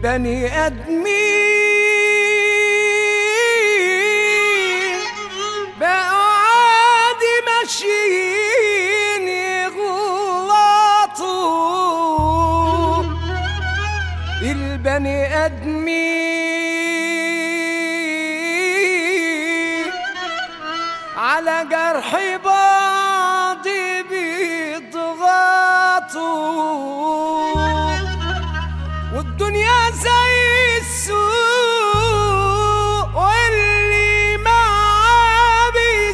البني آدمين بقوا عادي ماشيين يغلطوا. البني آدمين على جرح بعض بيضغطوا، والدنيا زي السوق واللي معاه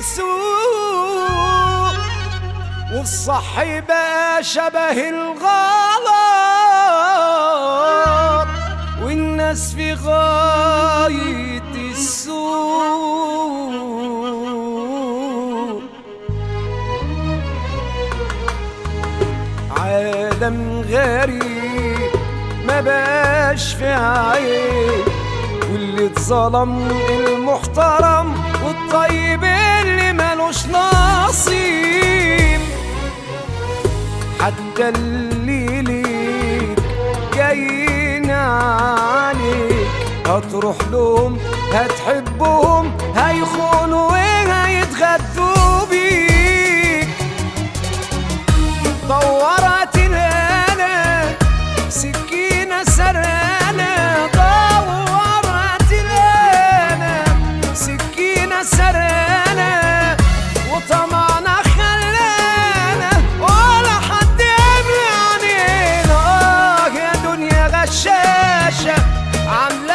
بيسوق، والصح بقى شبه الغلط، والناس في غاية السوق. عالم غريب ما بقاش في عيب، واللي اتظلم المحترم والطيب اللي مالوش نصيب. حتى اللي ليك جايين عليك هتروح لهم هتحبهم هيخونوا وهيتغدوا بيك. دورت انا سكينة سرقانة، دورت انا سكينة سرقانة، وطمعنا خلانا ولا حد يملي علينا. يا دنيا غشاشة عاملة